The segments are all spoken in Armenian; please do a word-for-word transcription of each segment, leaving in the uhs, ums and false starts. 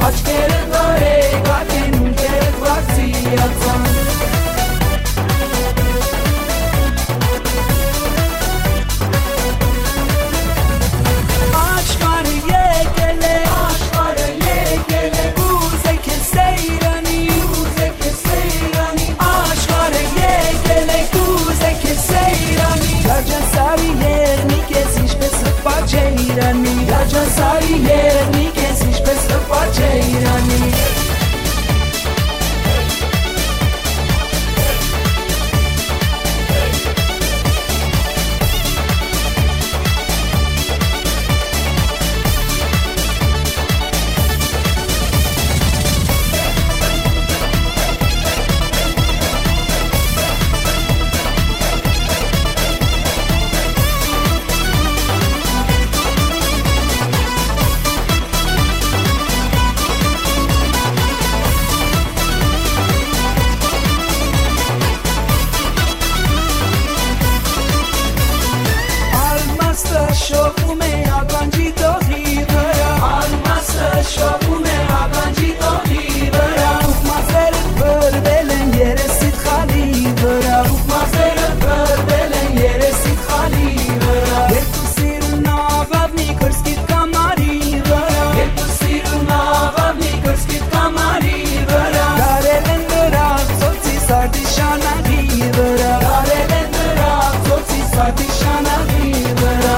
աչքերը բարեկարգ են ու երեկվակ ծիածան Ջասարի երնիկ ես ինչպես հպաչ է Իրանի Շովում է ականջի տողի վրա Ալմասը շովում է ականջի տողի վրա Ուկ մազերը բրվել են երեսիդ խալի վրա Ուկ մազերը բրվել են երեսիդ խալի վրա Երկու սիրուն աղավնի կրսկիտ կամարի վրա Երկու սիրուն աղավնի կրսկիտ կամարի վրա Դարել են նրա ծոցի սարդի շանաղի վրա Դարել են նրա ծոցի սարդի շանաղի վրա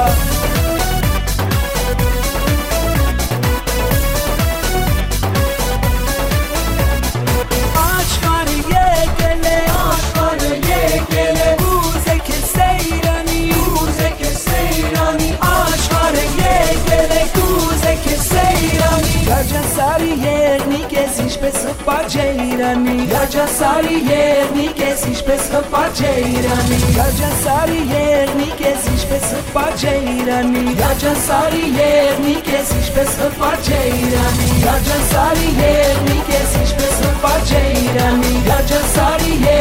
Ջասարի երնիկ ես ինչպես հպաչ է Իրանի Ջասարի երնիկ ես ինչպես հպաչ է Իրանի Ջասարի երնիկ ես ինչպես հպաչ է Իրանի Ջասարի երնիկ ես ինչպես հպաչ է Իրանի Ջասարի երնիկ ես ինչպես հպաչ է Իրանի Ջասարի